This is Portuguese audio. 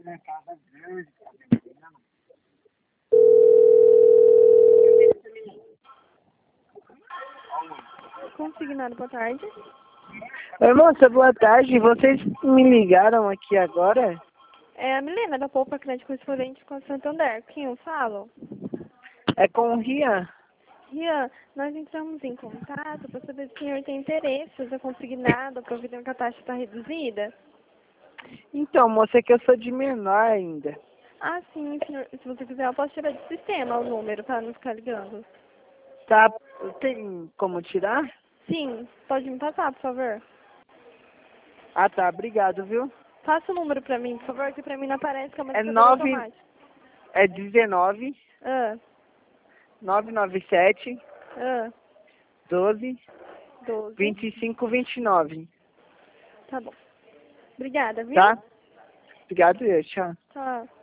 Consignado, boa tarde. Oi, moça, boa tarde. Vocês me ligaram aqui agora? É a Milena, da Poupa Crédito Correspondente com a Santander. Quem eu falo? É com o Rian. Rian, nós entramos em contato para saber se o senhor tem interesse em fazer consignado, aproveitando que a taxa está reduzida. Então, moça, é que eu sou de menor ainda. Ah, sim, senhor. Se você quiser, eu posso tirar do sistema o número para não ficar ligando. Tá? Tem como tirar? Sim, pode me passar, por favor. Ah, tá. Obrigado, viu? Passa o número para mim, por favor, que para mim não aparece, que é uma É discadora 9... automática. É 19 Ah, 997 ah, 12 12. 25 29. Tá bom. Obrigada, viu? Tá? Obrigado, eu. Tchau. Tchau.